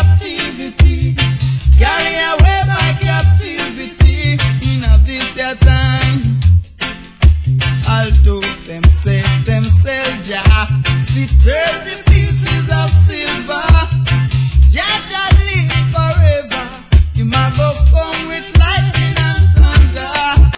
captivity. Carry away my captivity in a this time. Although them say, Jah, the